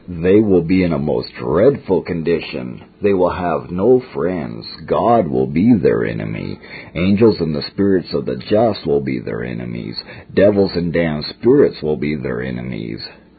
They will be in a most dreadful condition. They will have no friends. God will be their enemy. Angels and the spirits of the just will be their enemies. Devils and damned spirits will be their enemies.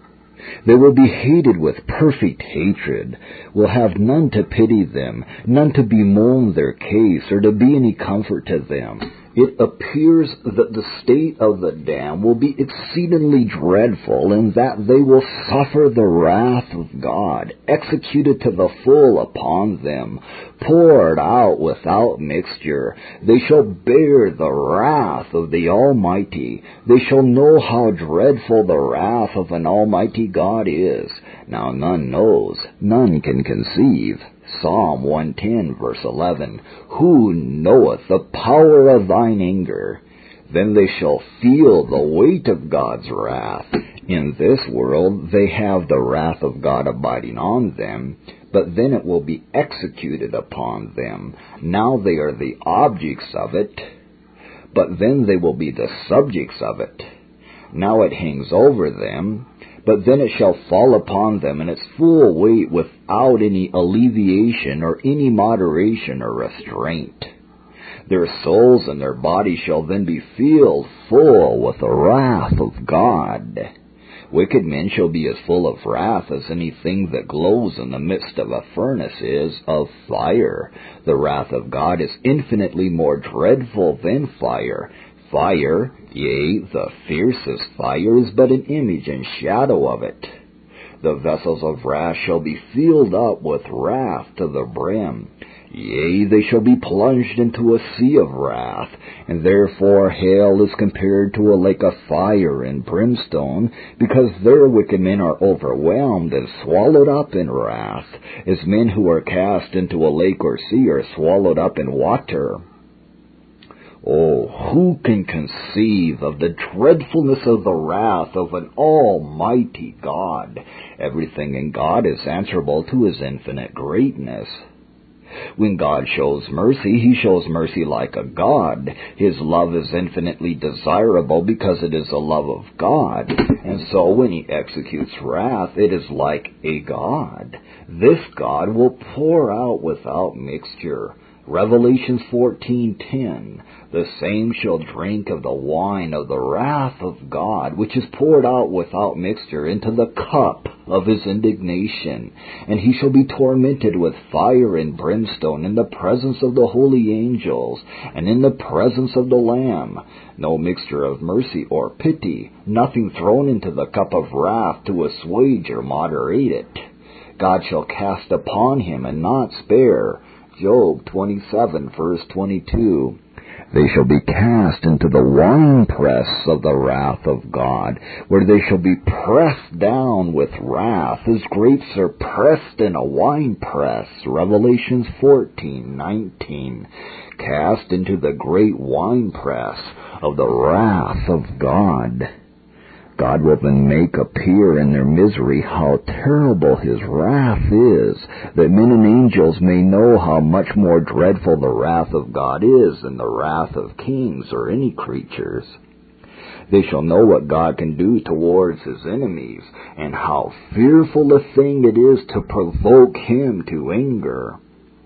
They will be hated with perfect hatred, will have none to pity them, none to bemoan their case, or to be any comfort to them. It appears that the state of the damned will be exceedingly dreadful, in that they will suffer the wrath of God, executed to the full upon them, poured out without mixture. They shall bear the wrath of the Almighty. They shall know how dreadful the wrath of an Almighty God is. Now none knows, none can conceive. Psalm 110, verse 11, Who knoweth the power of thine anger? Then they shall feel the weight of God's wrath. In this world they have the wrath of God abiding on them, but then it will be executed upon them. Now they are the objects of it, but then they will be the subjects of it. Now it hangs over them, but then it shall fall upon them in its full weight without any alleviation or any moderation or restraint. Their souls and their bodies shall then be filled full with the wrath of God. Wicked men shall be as full of wrath as anything that glows in the midst of a furnace is of fire. The wrath of God is infinitely more dreadful than fire. Fire, yea, the fiercest fire, is but an image and shadow of it. The vessels of wrath shall be filled up with wrath to the brim. Yea, they shall be plunged into a sea of wrath, and therefore hell is compared to a lake of fire and brimstone, because their wicked men are overwhelmed and swallowed up in wrath, as men who are cast into a lake or sea are swallowed up in water. Oh, who can conceive of the dreadfulness of the wrath of an almighty God? Everything in God is answerable to his infinite greatness. When God shows mercy, he shows mercy like a God. His love is infinitely desirable because it is the love of God. And so when he executes wrath, it is like a God. This God will pour out without mixture. Revelation 14:10, the same shall drink of the wine of the wrath of God, which is poured out without mixture into the cup of his indignation. And he shall be tormented with fire and brimstone in the presence of the holy angels, and in the presence of the Lamb. No mixture of mercy or pity, nothing thrown into the cup of wrath to assuage or moderate it. God shall cast upon him and not spare. Job 27, verse 22. They shall be cast into the winepress of the wrath of God, where they shall be pressed down with wrath, as grapes are pressed in a winepress. Revelations 14:19. Cast into the great winepress of the wrath of God. God will then make appear in their misery how terrible his wrath is, that men and angels may know how much more dreadful the wrath of God is than the wrath of kings or any creatures. They shall know what God can do towards his enemies, and how fearful a thing it is to provoke him to anger.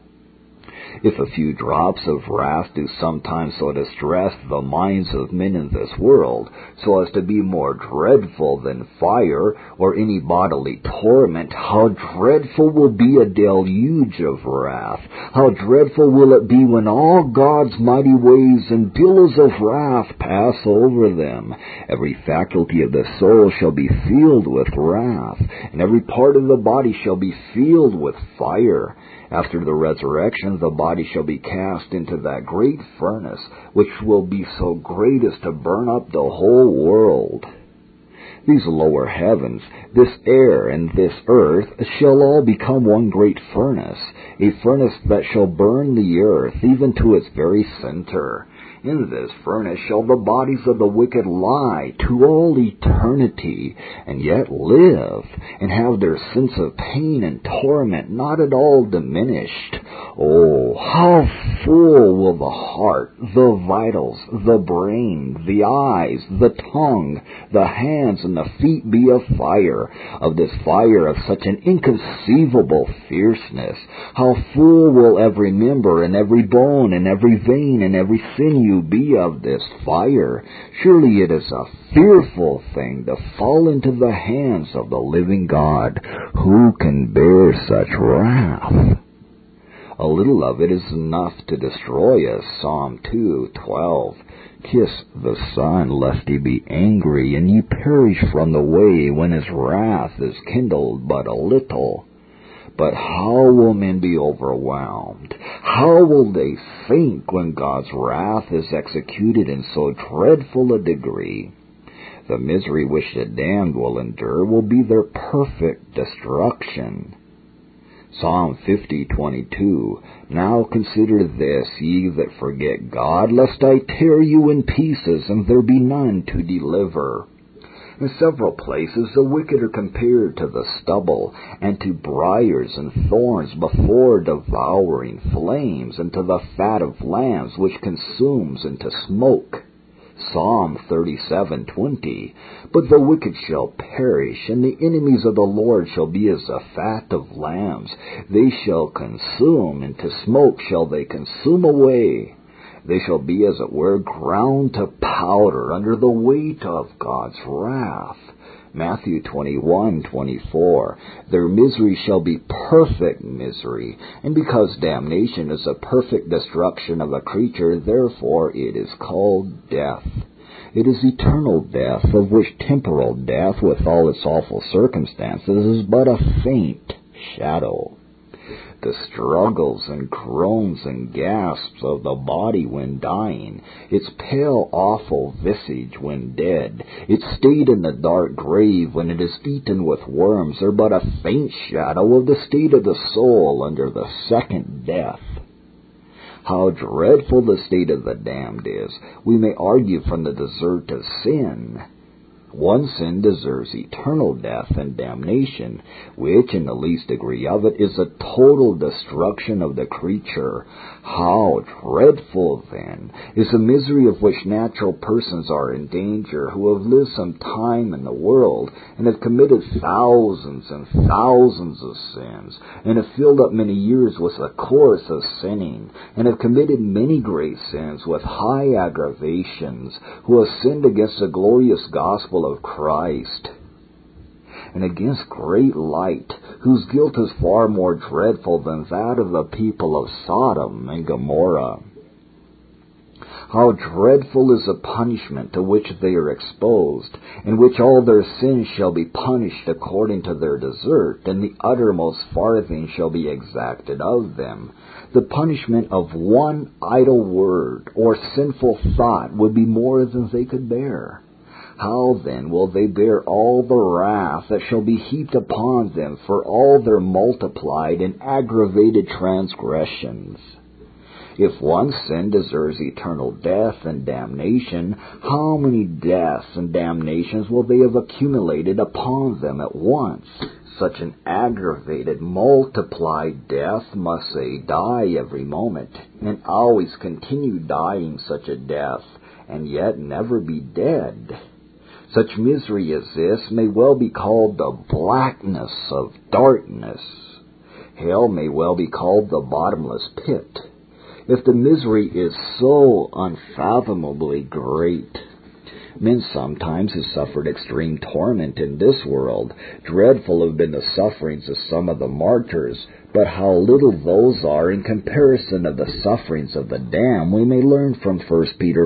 If a few drops of wrath do sometimes so distress the minds of men in this world, so as to be more dreadful than fire or any bodily torment, how dreadful will be a deluge of wrath! How dreadful will it be when all God's mighty waves and billows of wrath pass over them! Every faculty of the soul shall be filled with wrath, and every part of the body shall be filled with fire. After the resurrection, the body shall be cast into that great furnace, which will be so great as to burn up the whole world. These lower heavens, this air, and this earth shall all become one great furnace, a furnace that shall burn the earth even to its very center. In this furnace shall the bodies of the wicked lie to all eternity, and yet live, and have their sense of pain and torment not at all diminished. Oh, how full will the heart, the vitals, the brain, the eyes, the tongue, the hands, and the feet be of fire, of this fire of such an inconceivable fierceness. How full will every member and every bone and every vein and every sinew be of this fire. Surely it is a fearful thing to fall into the hands of the living God. Who can bear such wrath? A little of it is enough to destroy us. Psalm 2:12. Kiss the Son, lest he be angry, and ye perish from the way, when his wrath is kindled but a little. But how will men be overwhelmed? How will they think when God's wrath is executed in so dreadful a degree? The misery which the damned will endure will be their perfect destruction. Psalm 50:22. Now consider this, ye that forget God, lest I tear you in pieces, and there be none to deliver. In several places the wicked are compared to the stubble, and to briars and thorns before devouring flames, and to the fat of lambs which consumes into smoke. Psalm 37:20. But the wicked shall perish, and the enemies of the Lord shall be as the fat of lambs. They shall consume, into smoke shall they consume away. They shall be, as it were, ground to powder under the weight of God's wrath. Matthew 21:24. Their misery shall be perfect misery, and because damnation is a perfect destruction of a creature, therefore it is called death. It is eternal death, of which temporal death, with all its awful circumstances, is but a faint shadow. The struggles and groans and gasps of the body when dying, its pale, awful visage when dead, its state in the dark grave when it is eaten with worms, are but a faint shadow of the state of the soul under the second death. How dreadful the state of the damned is, we may argue from the desert of sin. One sin deserves eternal death and damnation, which, in the least degree of it, is a total destruction of the creature. How dreadful, then, is the misery of which natural persons are in danger, who have lived some time in the world, and have committed thousands and thousands of sins, and have filled up many years with the course of sinning, and have committed many great sins with high aggravations, who have sinned against the glorious gospel of Christ, and against great light, whose guilt is far more dreadful than that of the people of Sodom and Gomorrah. How dreadful is the punishment to which they are exposed, in which all their sins shall be punished according to their desert, and the uttermost farthing shall be exacted of them. The punishment of one idle word or sinful thought would be more than they could bear. How then will they bear all the wrath that shall be heaped upon them for all their multiplied and aggravated transgressions? If one sin deserves eternal death and damnation, how many deaths and damnations will they have accumulated upon them at once? Such an aggravated, multiplied death must they die every moment, and always continue dying such a death, and yet never be dead. Such misery as this may well be called the blackness of darkness. Hell may well be called the bottomless pit. If the misery is so unfathomably great, men sometimes have suffered extreme torment in this world. Dreadful have been the sufferings of some of the martyrs, but how little those are in comparison of the sufferings of the damned, we may learn from 1 Peter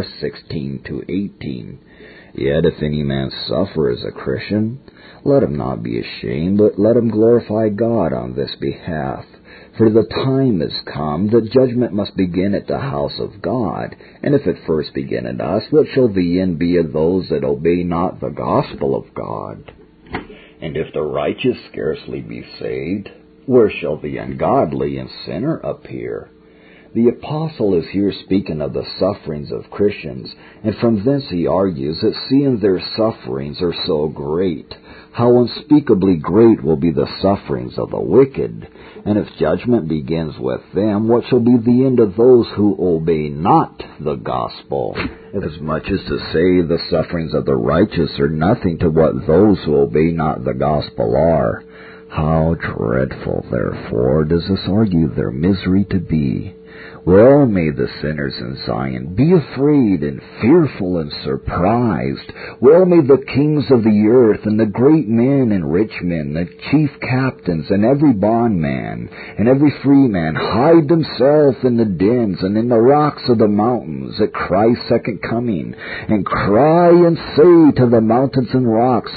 4:16-18. Yet if any man suffer as a Christian, let him not be ashamed, but let him glorify God on this behalf. For the time is come that judgment must begin at the house of God. And if it first begin at us, what shall the end be of those that obey not the gospel of God? And if the righteous scarcely be saved, where shall the ungodly and sinner appear? The apostle is here speaking of the sufferings of Christians, and from thence he argues that seeing their sufferings are so great, how unspeakably great will be the sufferings of the wicked. And if judgment begins with them, what shall be the end of those who obey not the gospel? As much as to say the sufferings of the righteous are nothing to what those who obey not the gospel are. How dreadful, therefore, does this argue their misery to be? Well may the sinners in Zion be afraid and fearful and surprised. Well may the kings of the earth and the great men and rich men, the chief captains and every bondman and every free man hide themselves in the dens and in the rocks of the mountains at Christ's second coming, and cry and say to the mountains and rocks,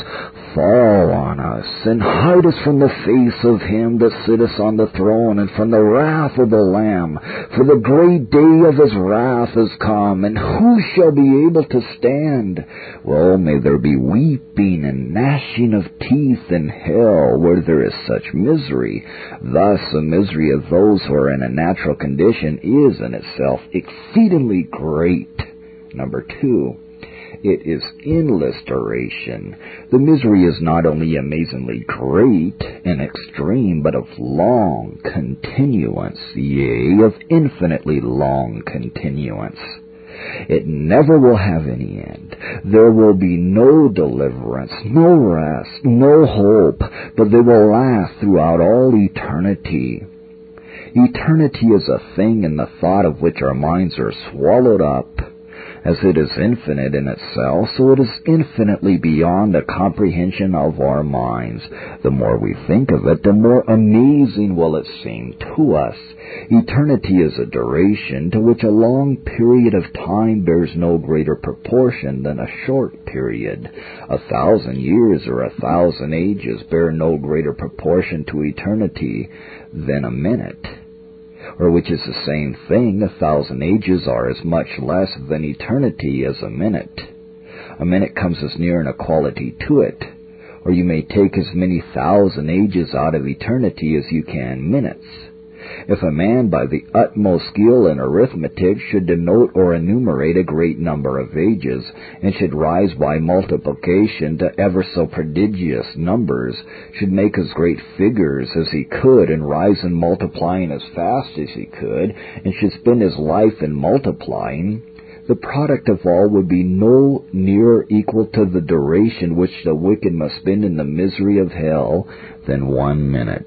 Fall on us, and hide us from the face of him that sitteth on the throne, and from the wrath of the Lamb. For the great day of his wrath is come, and who shall be able to stand? Well, may there be weeping and gnashing of teeth in hell, where there is such misery. Thus the misery of those who are in a natural condition is in itself exceedingly great. Number 2. It is endless duration. The misery is not only amazingly great and extreme, but of long continuance, yea, of infinitely long continuance. It never will have any end. There will be no deliverance, no rest, no hope, but they will last throughout all eternity. Eternity is a thing in the thought of which our minds are swallowed up. As it is infinite in itself, so it is infinitely beyond the comprehension of our minds. The more we think of it, the more amazing will it seem to us. Eternity is a duration to which a long period of time bears no greater proportion than a short period. 1,000 years or 1,000 ages bear no greater proportion to eternity than a minute. Or which is the same thing, 1,000 ages are as much less than eternity as a minute. A minute comes as near an equality to it. Or you may take as many 1,000 ages out of eternity as you can minutes. If a man by the utmost skill in arithmetic should denote or enumerate a great number of ages, and should rise by multiplication to ever so prodigious numbers, should make as great figures as he could, and rise in multiplying as fast as he could, and should spend his life in multiplying, the product of all would be no nearer equal to the duration which the wicked must spend in the misery of hell than 1 minute.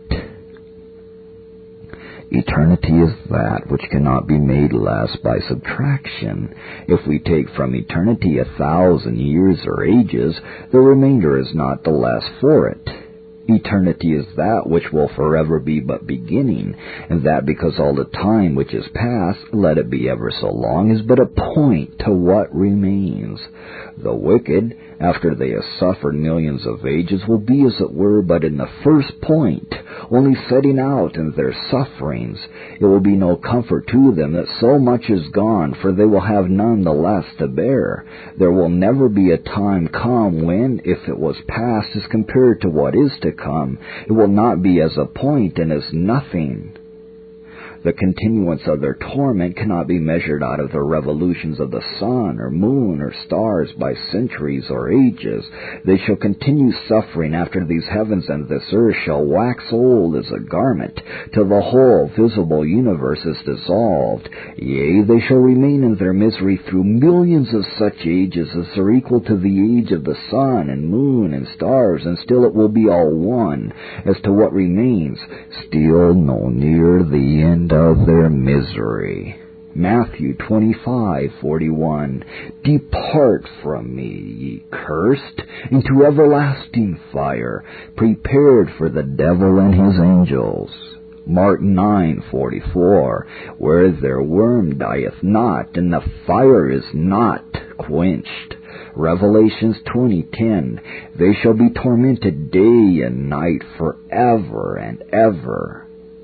Eternity is that which cannot be made less by subtraction. If we take from eternity 1,000 years or ages, the remainder is not the less for it. Eternity is that which will forever be but beginning, and that because all the time which is past, let it be ever so long, is but a point to what remains. The wicked, after they have suffered millions of ages, will be as it were but in the first point, only setting out in their sufferings. It will be no comfort to them that so much is gone, for they will have none the less to bear. There will never be a time come when, if it was past as compared to what is to come, it will not be as a point and as nothing. The continuance of their torment cannot be measured out of the revolutions of the sun or moon or stars by centuries or ages. They shall continue suffering after these heavens and this earth shall wax old as a garment, till the whole visible universe is dissolved. Yea, they shall remain in their misery through millions of such ages as are equal to the age of the sun and moon and stars, and still it will be all one as to what remains, still no near the end of their misery. Matthew 25:41. Depart from me, ye cursed, into everlasting fire, prepared for the devil and his angels. Mark 9:44. Where their worm dieth not, and the fire is not quenched. Revelations 20:10. They shall be tormented day and night forever and ever.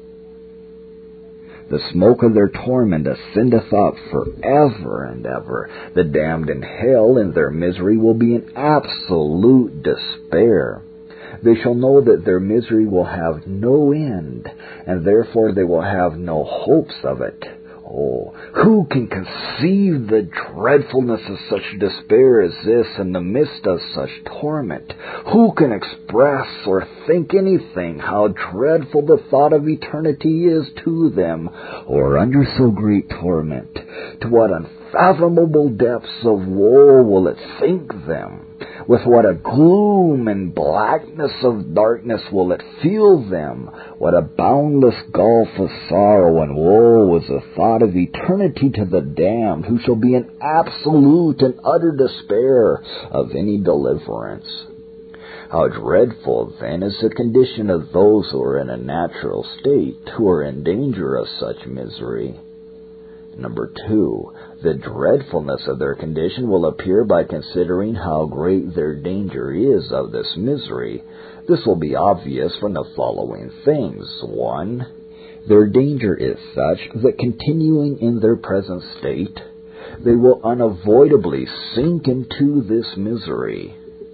The smoke of their torment ascendeth up forever and ever. The damned in hell in their misery will be in absolute despair. They shall know that their misery will have no end, and therefore they will have no hopes of it. Oh, who can conceive the dreadfulness of such despair as this in the midst of such torment? Who can express or think anything how dreadful the thought of eternity is to them, or under so great torment? To what unfathomable depths of woe will it sink them? With what a gloom and blackness of darkness will it fill them? What a boundless gulf of sorrow and woe is the thought of eternity to the damned, who shall be in absolute and utter despair of any deliverance. How dreadful, then, is the condition of those who are in a natural state, who are in danger of such misery. Number 2, the dreadfulness of their condition will appear by considering how great their danger is of this misery. This will be obvious from the following things. 1. Their danger is such that continuing in their present state, they will unavoidably sink into this misery.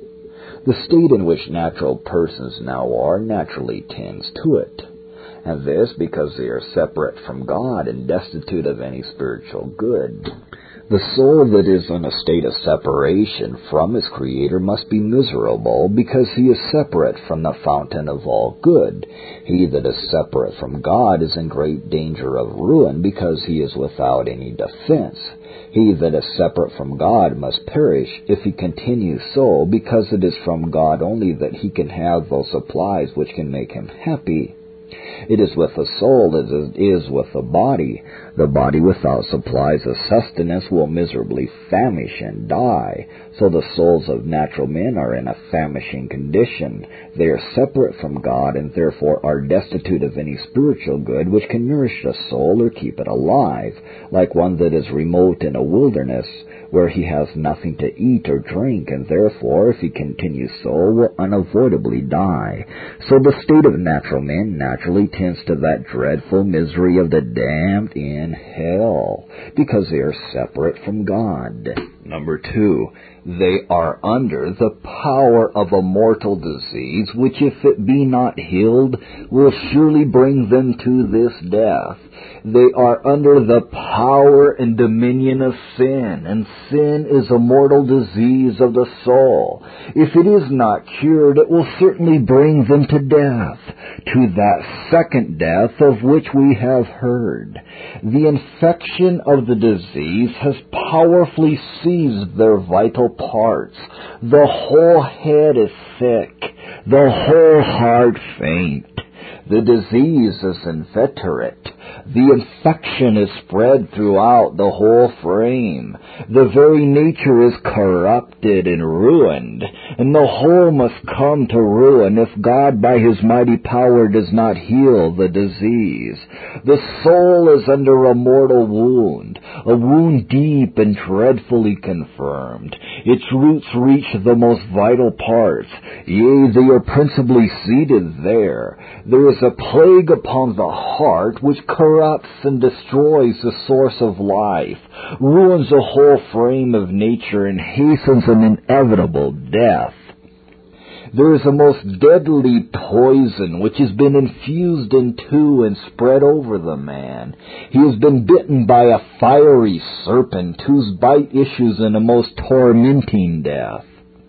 The state in which natural persons now are naturally tends to it. And this because they are separate from God and destitute of any spiritual good. The soul that is in a state of separation from his Creator must be miserable because he is separate from the fountain of all good. He that is separate from God is in great danger of ruin because he is without any defense. He that is separate from God must perish if he continues so, because it is from God only that he can have those supplies which can make him happy. It is with the soul as it is with the body. The body without supplies of sustenance will miserably famish and die. So the souls of natural men are in a famishing condition. They are separate from God and therefore are destitute of any spiritual good which can nourish the soul or keep it alive, like one that is remote in a wilderness, where he has nothing to eat or drink, and therefore, if he continues so, will unavoidably die. So the state of natural men naturally tends to that dreadful misery of the damned in hell, because they are separate from God. Number 2, they are under the power of a mortal disease, which if it be not healed, will surely bring them to this death. They are under the power and dominion of sin, and sin is a mortal disease of the soul. If it is not cured, it will certainly bring them to death, to that second death of which we have heard. The infection of the disease has powerfully seized their vital parts. The whole head is sick, the whole heart faint. The disease is inveterate. The infection is spread throughout the whole frame. The very nature is corrupted and ruined, and the whole must come to ruin if God by his mighty power does not heal the disease. The soul is under a mortal wound, a wound deep and dreadfully confirmed. Its roots reach the most vital parts. Yea, they are principally seated there. There is a plague upon the heart which corrupts and destroys the source of life, ruins the whole frame of nature, and hastens an inevitable death. There is a most deadly poison which has been infused into and spread over the man. He has been bitten by a fiery serpent whose bite issues in a most tormenting death.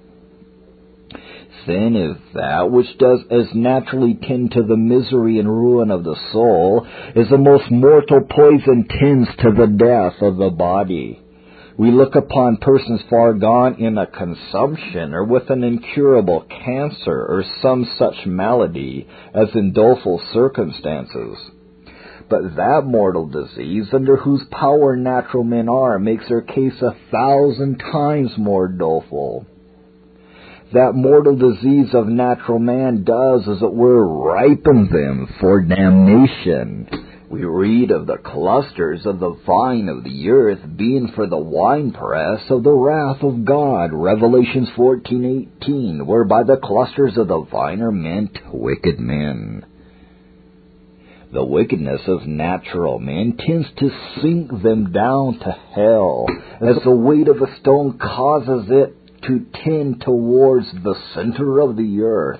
Sin is that which does as naturally tend to the misery and ruin of the soul as the most mortal poison tends to the death of the body. We look upon persons far gone in a consumption or with an incurable cancer or some such malady as in doleful circumstances. But that mortal disease under whose power natural men are makes their case 1,000 times more doleful. That mortal disease of natural man does, as it were, ripen them for damnation. We read of the clusters of the vine of the earth being for the winepress of the wrath of God, Revelations 14:18, whereby the clusters of the vine are meant wicked men. The wickedness of natural men tends to sink them down to hell, as the weight of a stone causes it to tend towards the center of the earth.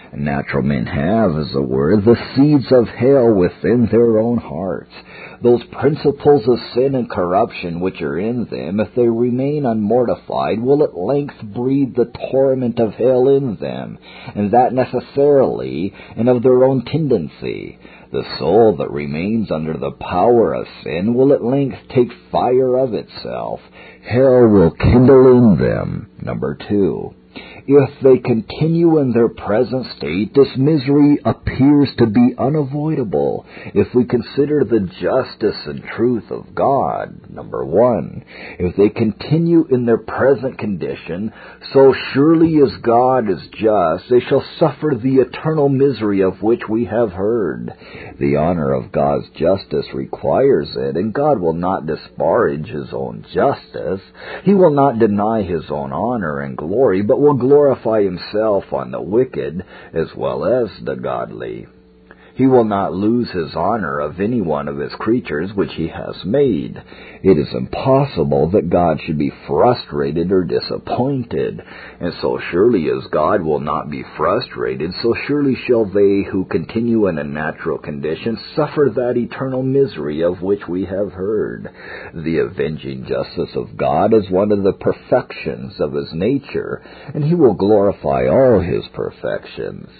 Natural men have, as it were, the seeds of hell within their own hearts. Those principles of sin and corruption which are in them, if they remain unmortified, will at length breathe the torment of hell in them, and that necessarily, and of their own tendency. The soul that remains under the power of sin will at length take fire of itself. Hell will kindle in them. Number 2. If they continue in their present state, this misery appears to be unavoidable if we consider the justice and truth of God. Number 1. If they continue in their present condition, so surely as God is just, they shall suffer the eternal misery of which we have heard. The honor of God's justice requires it, and God will not disparage His own justice. He will not deny His own honor and glory, but will glorify Himself on the wicked as well as the godly. He will not lose His honor of any one of His creatures which He has made. It is impossible that God should be frustrated or disappointed, and so surely as God will not be frustrated, so surely shall they who continue in a natural condition suffer that eternal misery of which we have heard. The avenging justice of God is one of the perfections of His nature, and He will glorify all His perfections.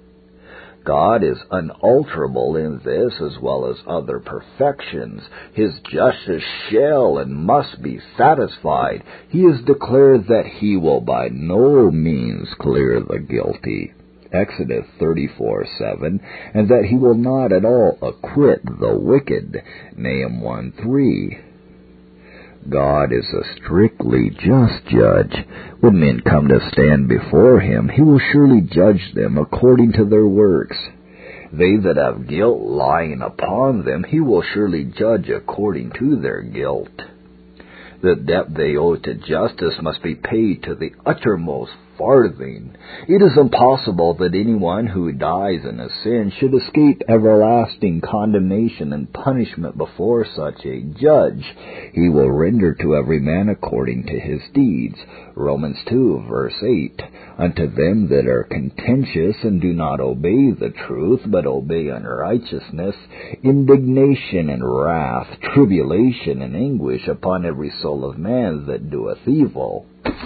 God is unalterable in this as well as other perfections. His justice shall and must be satisfied. He has declared that He will by no means clear the guilty. Exodus 34:7, and that He will not at all acquit the wicked. Nahum 1:3. God is a strictly just judge. When men come to stand before Him, He will surely judge them according to their works. They that have guilt lying upon them, He will surely judge according to their guilt. The debt they owe to justice must be paid to the uttermost farthing. It is impossible that anyone who dies in a sin should escape everlasting condemnation and punishment before such a judge. He will render to every man according to his deeds. Romans 2, verse 8. Unto them that are contentious and do not obey the truth, but obey unrighteousness, indignation and wrath, tribulation and anguish upon every soul of man that doeth evil.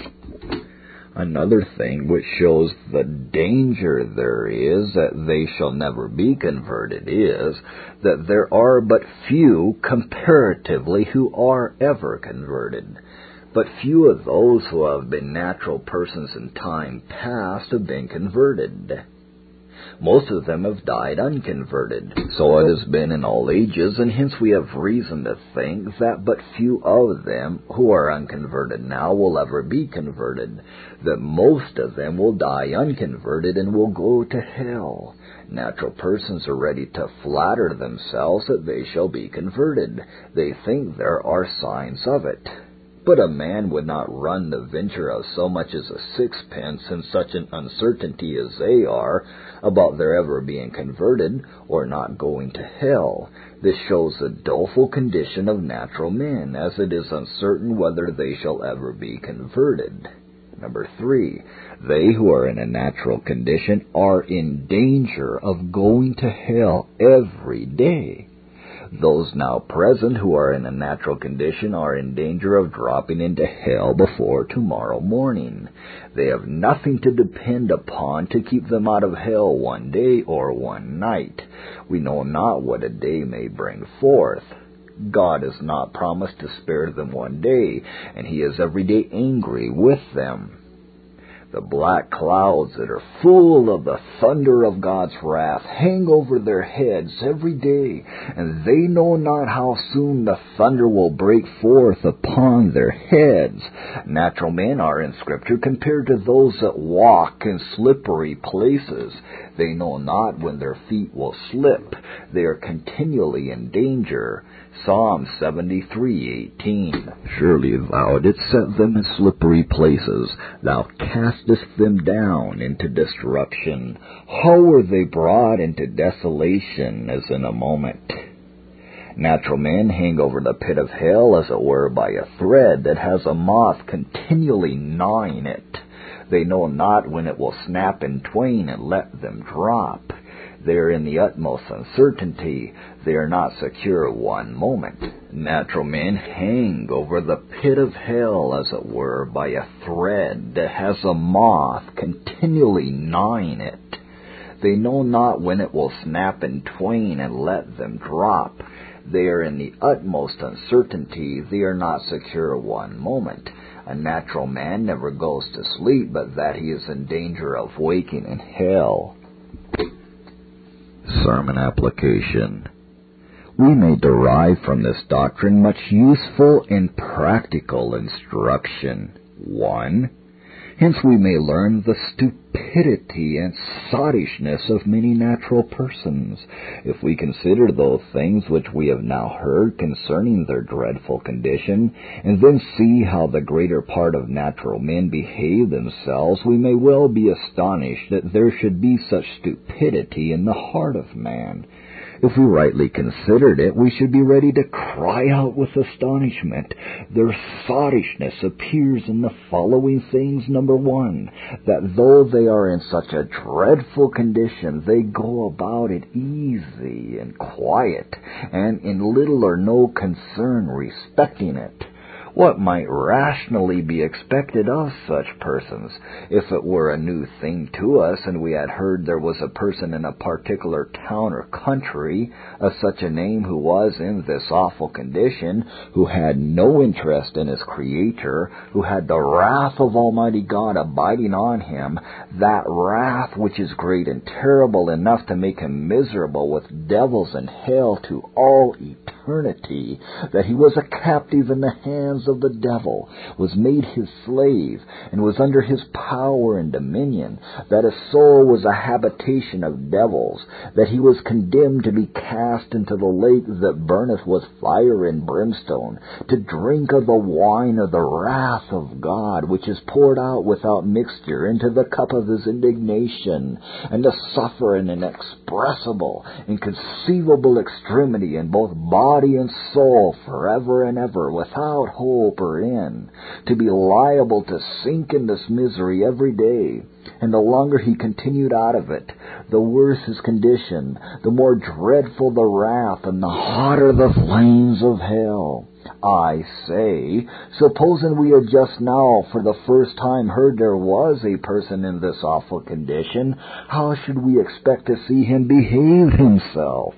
Another thing which shows the danger there is that they shall never be converted is that there are but few comparatively who are ever converted. But few of those who have been natural persons in time past have been converted. Most of them have died unconverted. So it has been in all ages, and hence we have reason to think that but few of them who are unconverted now will ever be converted, that most of them will die unconverted and will go to hell. Natural persons are ready to flatter themselves that they shall be converted. They think there are signs of it. But a man would not run the venture of so much as a sixpence in such an uncertainty as they are about their ever being converted or not going to hell. This shows the doleful condition of natural men, as it is uncertain whether they shall ever be converted. Number 3, they who are in a natural condition are in danger of going to hell every day. Those now present who are in a natural condition are in danger of dropping into hell before tomorrow morning. They have nothing to depend upon to keep them out of hell one day or one night. We know not what a day may bring forth. God has not promised to spare them one day, and He is every day angry with them. The black clouds that are full of the thunder of God's wrath hang over their heads every day, and they know not how soon the thunder will break forth upon their heads. Natural men are in Scripture compared to those that walk in slippery places. They know not when their feet will slip. They are continually in danger. Psalm 73:18. Surely thou didst set them in slippery places. Thou castest them down into destruction. How were they brought into desolation as in a moment? Natural men hang over the pit of hell as it were by a thread that has a moth continually gnawing it. They know not when it will snap in twain and let them drop. They are in the utmost uncertainty. They are not secure one moment. Natural men hang over the pit of hell, as it were, by a thread that has a moth continually gnawing it. They know not when it will snap in twain and let them drop. They are in the utmost uncertainty. They are not secure one moment. A natural man never goes to sleep but that he is in danger of waking in hell. Sermon application. We may derive from this doctrine much useful and practical instruction. 1. Hence we may learn the stupidity and sottishness of many natural persons. If we consider those things which we have now heard concerning their dreadful condition, and then see how the greater part of natural men behave themselves, we may well be astonished that there should be such stupidity in the heart of man. If we rightly considered it, we should be ready to cry out with astonishment. Their sottishness appears in the following things. 1, that though they are in such a dreadful condition, they go about it easy and quiet, and in little or no concern respecting it. What might rationally be expected of such persons? If it were a new thing to us, and we had heard there was a person in a particular town or country of such a name who was in this awful condition, who had no interest in his Creator, who had the wrath of Almighty God abiding on him, that wrath which is great and terrible enough to make him miserable with devils and hell to all eternity, that he was a captive in the hands of the devil, was made his slave, and was under his power and dominion, that his soul was a habitation of devils, that he was condemned to be cast into the lake that burneth with fire and brimstone, to drink of the wine of the wrath of God, which is poured out without mixture into the cup of his indignation, and to suffer an inexpressible, inconceivable extremity in both body and soul forever and ever, without hope or end, to be liable to sink in this misery every day. And the longer he continued out of it, the worse his condition, the more dreadful the wrath, and the hotter the flames of hell. I say, supposing we had just now for the first time heard there was a person in this awful condition, how should we expect to see him behave himself?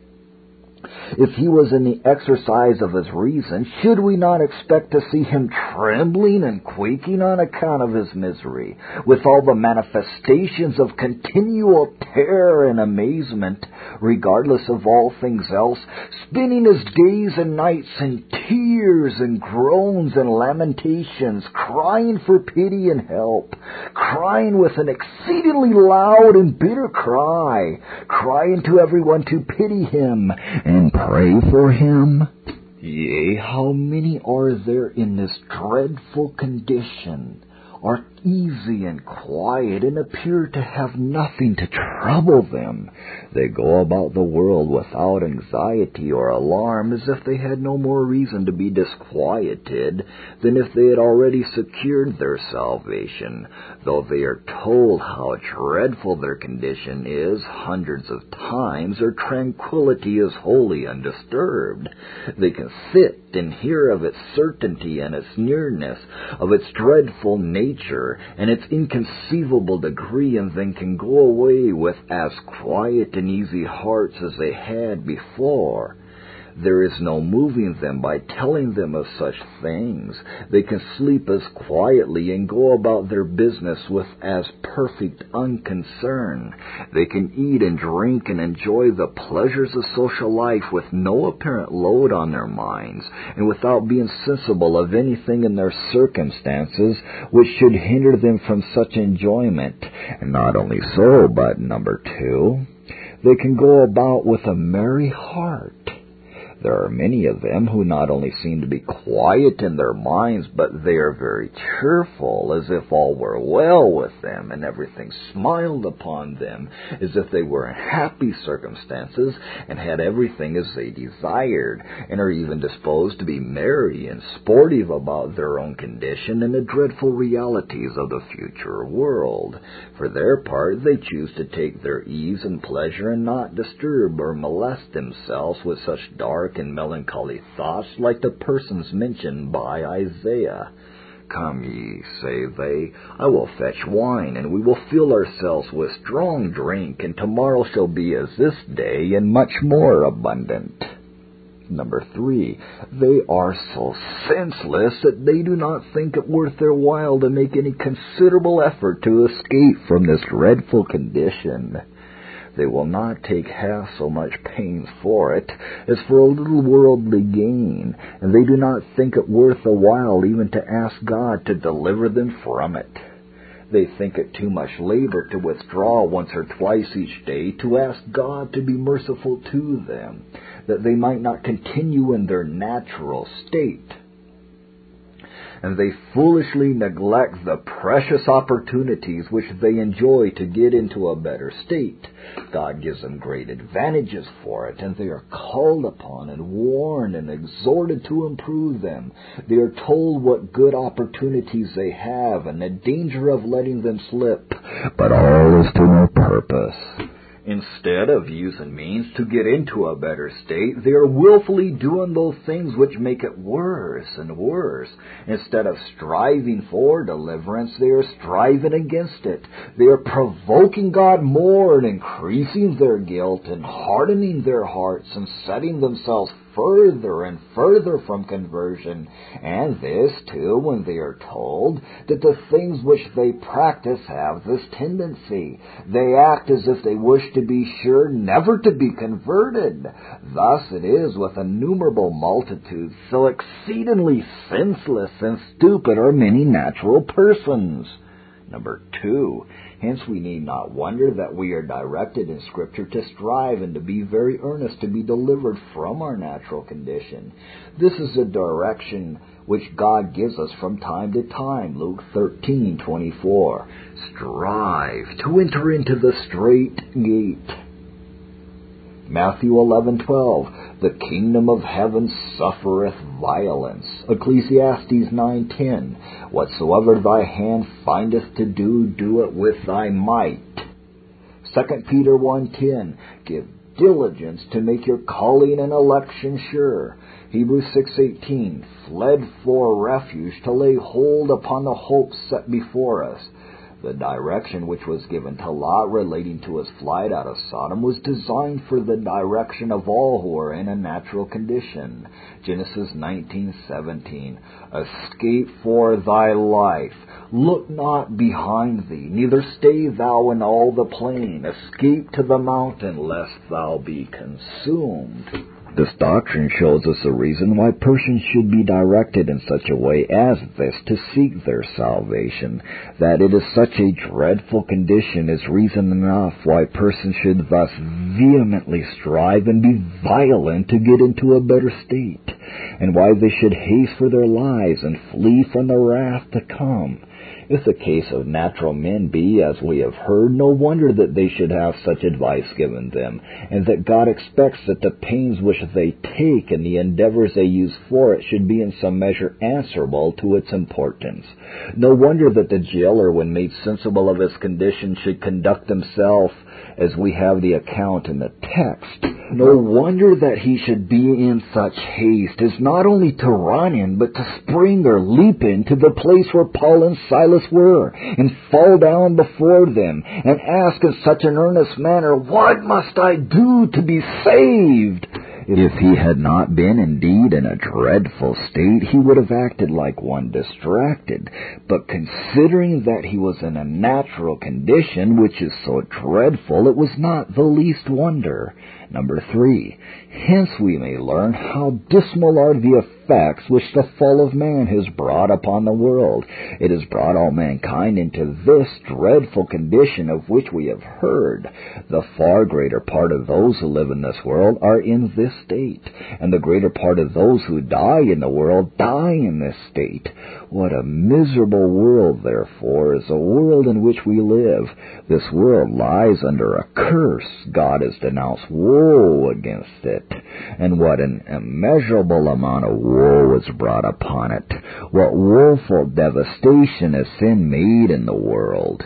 If he was in the exercise of his reason, should we not expect to see him trembling and quaking on account of his misery, with all the manifestations of continual terror and amazement, regardless of all things else, spending his days and nights in tears and groans and lamentations, crying for pity and help, crying with an exceedingly loud and bitter cry, crying to everyone to pity him and pray for him? Yea, how many are there in this dreadful condition, are easy and quiet, and appear to have nothing to trouble them? They go about the world without anxiety or alarm, as if they had no more reason to be disquieted than if they had already secured their salvation, though they are told how dreadful their condition is hundreds of times, their tranquility is wholly undisturbed. They can sit and hear of its certainty and its nearness, of its dreadful nature and its inconceivable degree, and then can go away with as quiet and easy hearts as they had before. There is no moving them by telling them of such things. They can sleep as quietly and go about their business with as perfect unconcern. They can eat and drink and enjoy the pleasures of social life with no apparent load on their minds, and without being sensible of anything in their circumstances which should hinder them from such enjoyment. And not only so, but 2, they can go about with a merry heart. There are many of them who not only seem to be quiet in their minds, but they are very cheerful, as if all were well with them, and everything smiled upon them, as if they were in happy circumstances, and had everything as they desired, and are even disposed to be merry and sportive about their own condition and the dreadful realities of the future world. For their part, they choose to take their ease and pleasure and not disturb or molest themselves with such dark and melancholy thoughts like the persons mentioned by Isaiah. Come ye, say they, I will fetch wine, and we will fill ourselves with strong drink, and tomorrow shall be as this day, and much more abundant. Number 3, they are so senseless that they do not think it worth their while to make any considerable effort to escape from this dreadful condition. They will not take half so much pains for it as for a little worldly gain, and they do not think it worth a while even to ask God to deliver them from it. They think it too much labor to withdraw once or twice each day to ask God to be merciful to them, that they might not continue in their natural state. And they foolishly neglect the precious opportunities which they enjoy to get into a better state. God gives them great advantages for it, and they are called upon and warned and exhorted to improve them. They are told what good opportunities they have and the danger of letting them slip, but all is to no purpose. Instead of using means to get into a better state, they are willfully doing those things which make it worse and worse. Instead of striving for deliverance, they are striving against it. They are provoking God more and increasing their guilt and hardening their hearts and setting themselves further and further from conversion, and this, too, when they are told that the things which they practice have this tendency. They act as if they wish to be sure never to be converted. Thus it is with innumerable multitudes, so exceedingly senseless and stupid are many natural persons. Number 2, hence we need not wonder that we are directed in Scripture to strive and to be very earnest to be delivered from our natural condition. This is a direction which God gives us from time to time. Luke 13:24. Strive to enter into the strait gate. Matthew 11:12. The kingdom of heaven suffereth violence. Ecclesiastes 9:10. Whatsoever thy hand findeth to do, do it with thy might. 2 Peter 1:10. Give diligence to make your calling and election sure. Hebrews 6:18. Fled for refuge to lay hold upon the hope set before us. The direction which was given to Lot relating to his flight out of Sodom was designed for the direction of all who are in a natural condition. Genesis 19:17. Escape for thy life. Look not behind thee, neither stay thou in all the plain. Escape to the mountain, lest thou be consumed. This doctrine shows us the reason why persons should be directed in such a way as this to seek their salvation. That it is such a dreadful condition is reason enough why persons should thus vehemently strive and be violent to get into a better state, and why they should haste for their lives and flee from the wrath to come. If the case of natural men be, as we have heard, no wonder that they should have such advice given them, and that God expects that the pains which they take and the endeavors they use for it should be in some measure answerable to its importance. No wonder that the jailer, when made sensible of his condition, should conduct himself as we have the account in the text. No wonder that he should be in such haste as not only to run in, but to spring or leap into the place where Paul and Silas were, and fall down before them, and ask in such an earnest manner, "What must I do to be saved?" If he had not been indeed in a dreadful state, he would have acted like one distracted. But considering that he was in a natural condition, which is so dreadful, it was not the least wonder. Number 3, hence we may learn how dismal are the effects which the fall of man has brought upon the world. It has brought all mankind into this dreadful condition of which we have heard. The far greater part of those who live in this world are in this state, and the greater part of those who die in the world die in this state. What a miserable world, therefore, is the world in which we live. This world lies under a curse. God has denounced woe against it. And what an immeasurable amount of woe is brought upon it. What woeful devastation has sin made in the world.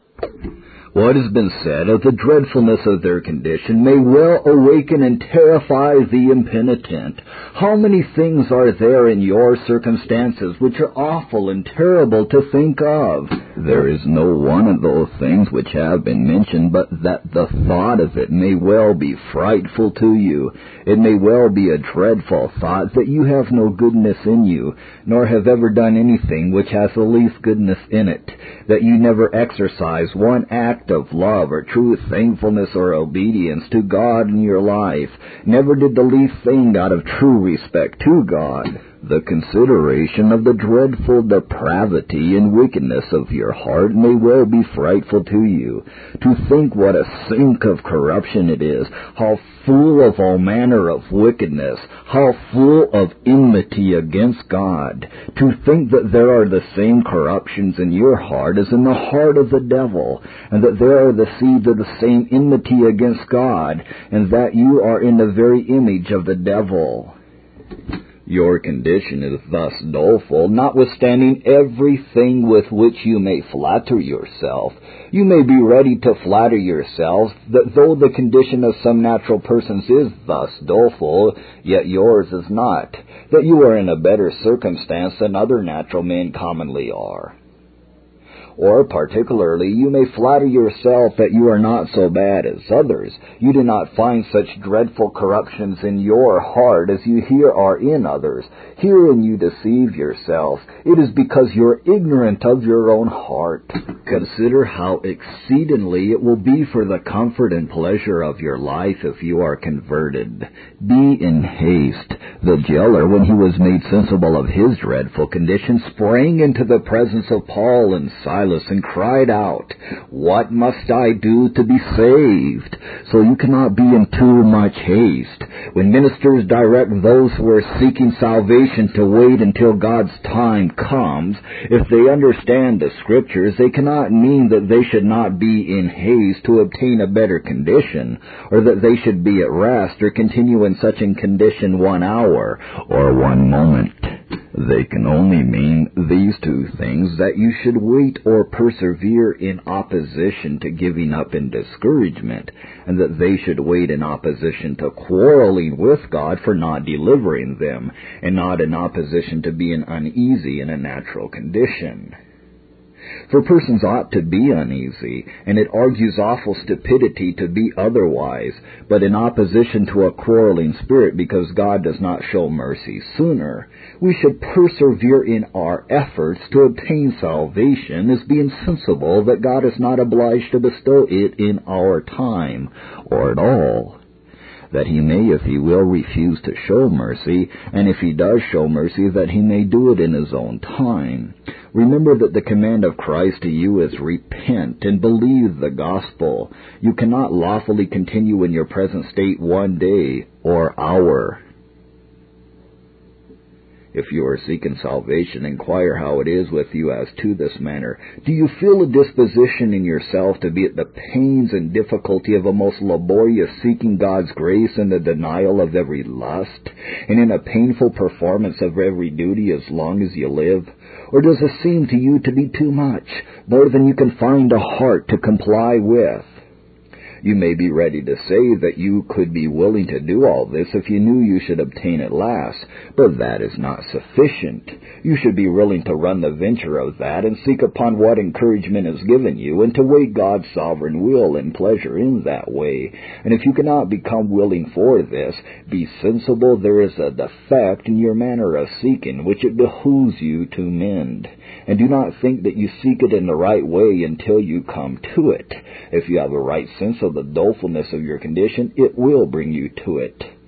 What has been said of the dreadfulness of their condition may well awaken and terrify the impenitent. How many things are there in your circumstances which are awful and terrible to think of? There is no one of those things which have been mentioned, but that the thought of it may well be frightful to you. It may well be a dreadful thought that you have no goodness in you, nor have ever done anything which has the least goodness in it, that you never exercise one act of love or true thankfulness or obedience to God in your life, never did the least thing out of true respect to God. The consideration of the dreadful depravity and wickedness of your heart may well be frightful to you. To think what a sink of corruption it is, how full of all manner of wickedness, how full of enmity against God. To think that there are the same corruptions in your heart as in the heart of the devil, and that there are the seeds of the same enmity against God, and that you are in the very image of the devil. Your condition is thus doleful, notwithstanding everything with which you may flatter yourself. You may be ready to flatter yourselves that though the condition of some natural persons is thus doleful, yet yours is not, that you are in a better circumstance than other natural men commonly are. Or, particularly, you may flatter yourself that you are not so bad as others. You do not find such dreadful corruptions in your heart as you hear are in others. Herein you deceive yourself. It is because you are ignorant of your own heart. Consider how exceedingly it will be for the comfort and pleasure of your life if you are converted. Be in haste. The jailer, when he was made sensible of his dreadful condition, sprang into the presence of Paul and Silas and cried out, "What must I do to be saved?" So you cannot be in too much haste. When ministers direct those who are seeking salvation to wait until God's time comes, if they understand the Scriptures, they cannot mean that they should not be in haste to obtain a better condition, or that they should be at rest or continue in such a condition 1 hour or 1 moment. They can only mean these two things, that you should wait or persevere in opposition to giving up in discouragement, and that they should wait in opposition to quarreling with God for not delivering them, and not in opposition to being uneasy in a natural condition. For persons ought to be uneasy, and it argues awful stupidity to be otherwise, but in opposition to a quarreling spirit, because God does not show mercy sooner. We should persevere in our efforts to obtain salvation, as being sensible that God is not obliged to bestow it in our time, or at all. That he may, if he will, refuse to show mercy, and if he does show mercy, that he may do it in his own time. Remember that the command of Christ to you is repent and believe the gospel. You cannot lawfully continue in your present state 1 day or hour. If you are seeking salvation, inquire how it is with you as to this matter. Do you feel a disposition in yourself to be at the pains and difficulty of a most laborious seeking God's grace and the denial of every lust, and in a painful performance of every duty as long as you live? Or does it seem to you to be too much, more than you can find a heart to comply with? You may be ready to say that you could be willing to do all this if you knew you should obtain at last, but that is not sufficient. You should be willing to run the venture of that and seek upon what encouragement is given you, and to wait God's sovereign will and pleasure in that way. And if you cannot become willing for this, be sensible there is a defect in your manner of seeking, which it behooves you to mend. And do not think that you seek it in the right way until you come to it. If you have a right sense of the dolefulness of your condition, it will bring you to it.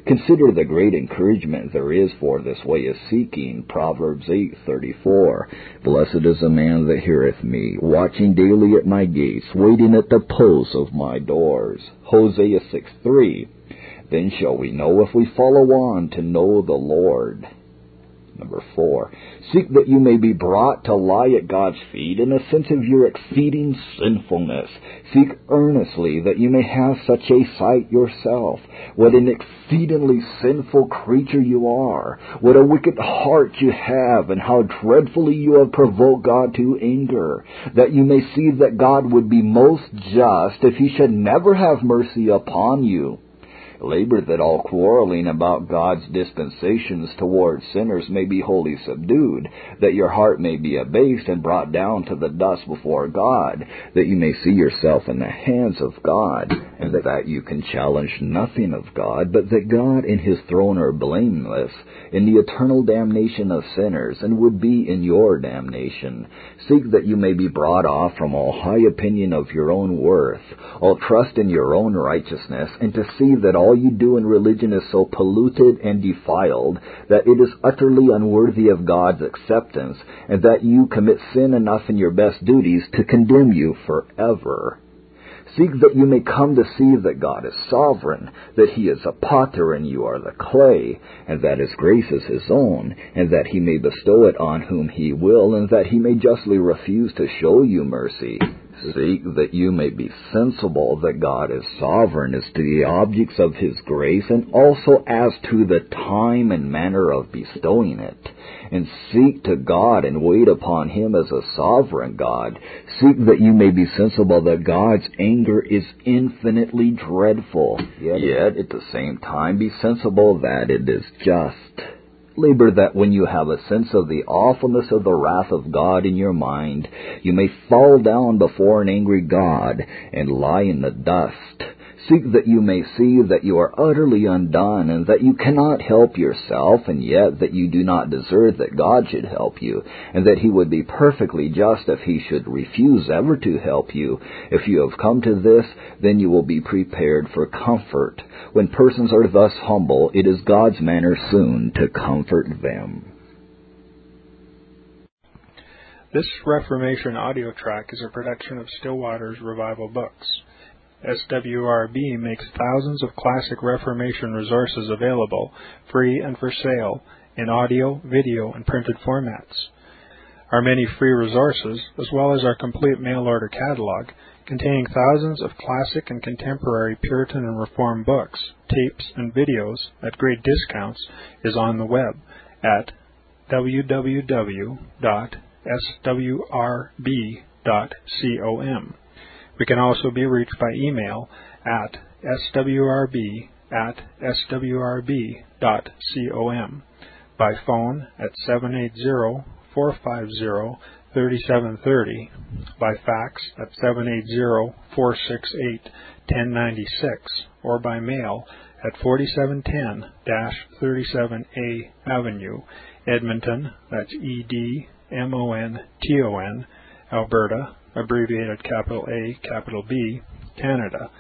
Consider the great encouragement there is for this way of seeking. Proverbs 8:34. Blessed is the man that heareth me, watching daily at my gates, waiting at the posts of my doors. Hosea 6:3. Then shall we know if we follow on to know the Lord. Number 4, seek that you may be brought to lie at God's feet in a sense of your exceeding sinfulness. Seek earnestly that you may have such a sight yourself. What an exceedingly sinful creature you are. What a wicked heart you have, and how dreadfully you have provoked God to anger. That you may see that God would be most just if He should never have mercy upon you. Labor that all quarreling about God's dispensations towards sinners may be wholly subdued, that your heart may be abased and brought down to the dust before God, that you may see yourself in the hands of God, and that you can challenge nothing of God, but that God and His throne are blameless in the eternal damnation of sinners, and would be in your damnation. Seek that you may be brought off from all high opinion of your own worth, all trust in your own righteousness, and to see that all you do in religion is so polluted and defiled that it is utterly unworthy of God's acceptance, and that you commit sin enough in your best duties to condemn you forever. Seek that you may come to see that God is sovereign, that He is a potter and you are the clay, and that His grace is His own, and that He may bestow it on whom He will, and that He may justly refuse to show you mercy. Seek that you may be sensible that God is sovereign as to the objects of His grace, and also as to the time and manner of bestowing it. And seek to God and wait upon Him as a sovereign God. Seek that you may be sensible that God's anger is infinitely dreadful, yet at the same time be sensible that it is just. Labor that when you have a sense of the awfulness of the wrath of God in your mind, you may fall down before an angry God and lie in the dust. Seek that you may see that you are utterly undone, and that you cannot help yourself, and yet that you do not deserve that God should help you, and that He would be perfectly just if He should refuse ever to help you. If you have come to this, then you will be prepared for comfort. When persons are thus humble, it is God's manner soon to comfort them. This Reformation audio track is a production of Still Waters Revival Books. SWRB makes thousands of classic Reformation resources available, free and for sale, in audio, video, and printed formats. Our many free resources, as well as our complete mail-order catalog, containing thousands of classic and contemporary Puritan and Reformed books, tapes, and videos at great discounts, is on the web at www.swrb.com. We can also be reached by email at swrb@swrb.com, by phone at 780-450-3730, by fax at 780-468-1096, or by mail at 4710-37A Avenue, Edmonton, that's Edmonton, Alberta, abbreviated capital A, capital B, Canada,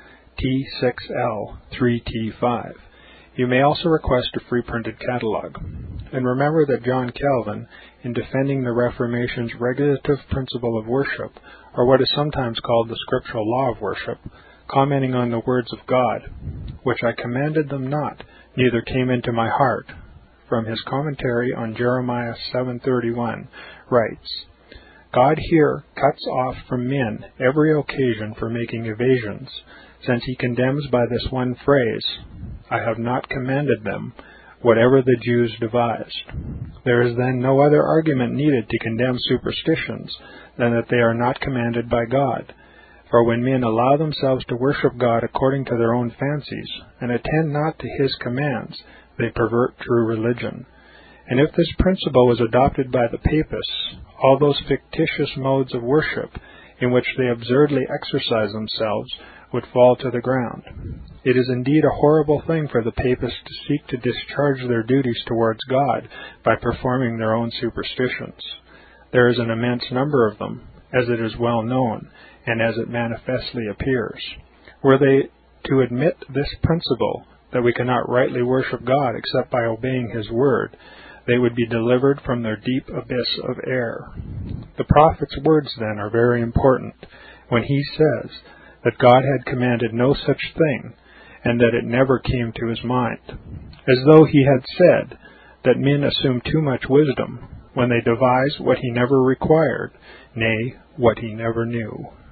T6L3T5. You may also request a free printed catalog. And remember that John Calvin, in defending the Reformation's regulative principle of worship, or what is sometimes called the scriptural law of worship, commenting on the words of God, which I commanded them not, neither came into my heart, from his commentary on Jeremiah 7:31, writes, God here cuts off from men every occasion for making evasions, since He condemns by this one phrase, I have not commanded them, whatever the Jews devised. There is then no other argument needed to condemn superstitions than that they are not commanded by God. For when men allow themselves to worship God according to their own fancies, and attend not to His commands, they pervert true religion. And if this principle was adopted by the Papists, all those fictitious modes of worship in which they absurdly exercise themselves would fall to the ground. It is indeed a horrible thing for the Papists to seek to discharge their duties towards God by performing their own superstitions. There is an immense number of them, as it is well known, and as it manifestly appears. Were they to admit this principle, that we cannot rightly worship God except by obeying His word, they would be delivered from their deep abyss of error. The prophet's words, then, are very important when he says that God had commanded no such thing, and that it never came to his mind, as though he had said that men assume too much wisdom when they devise what he never required, nay, what he never knew.